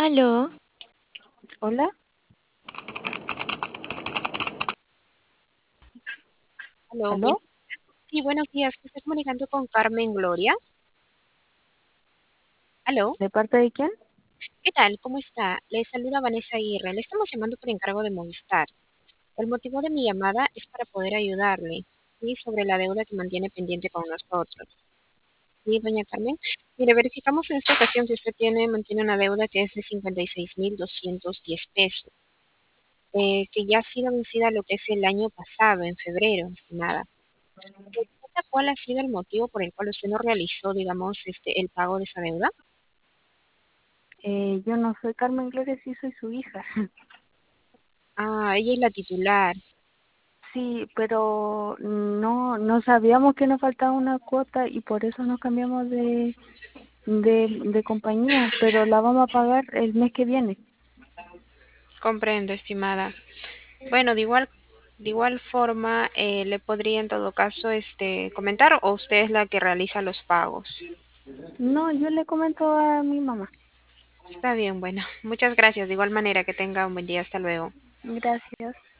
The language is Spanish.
Aló, Hola, Aló, ¿aló? sí, buenos días. Me estoy comunicando con Carmen Gloria. Aló, ¿De parte de quién? ¿qué tal? ¿Cómo está? Le saluda Vanessa Aguirre. Le estamos llamando por encargo de Movistar. El motivo de mi llamada es para poder ayudarle, ¿sí? Sobre la deuda que mantiene pendiente con nosotros. Sí, doña Carmen. Mire, verificamos en esta ocasión que usted mantiene una deuda que es de 56.210 pesos, que ya ha sido vencida lo que es el año pasado, en febrero, estimada. ¿Cuál ha sido el motivo por el cual usted no realizó, digamos, el pago de esa deuda? Yo no soy Carmen Gloria, sí soy su hija. Ah, ella es la titular. Sí, pero no sabíamos que nos faltaba una cuota y por eso nos cambiamos de compañía, pero la vamos a pagar el mes que viene. Comprendo, estimada. Bueno, de igual forma, le podría en todo caso comentar o usted es la que realiza los pagos. No, yo le comento a mi mamá. Está bien, bueno. Muchas gracias. De igual manera, que tenga un buen día. Hasta luego. Gracias.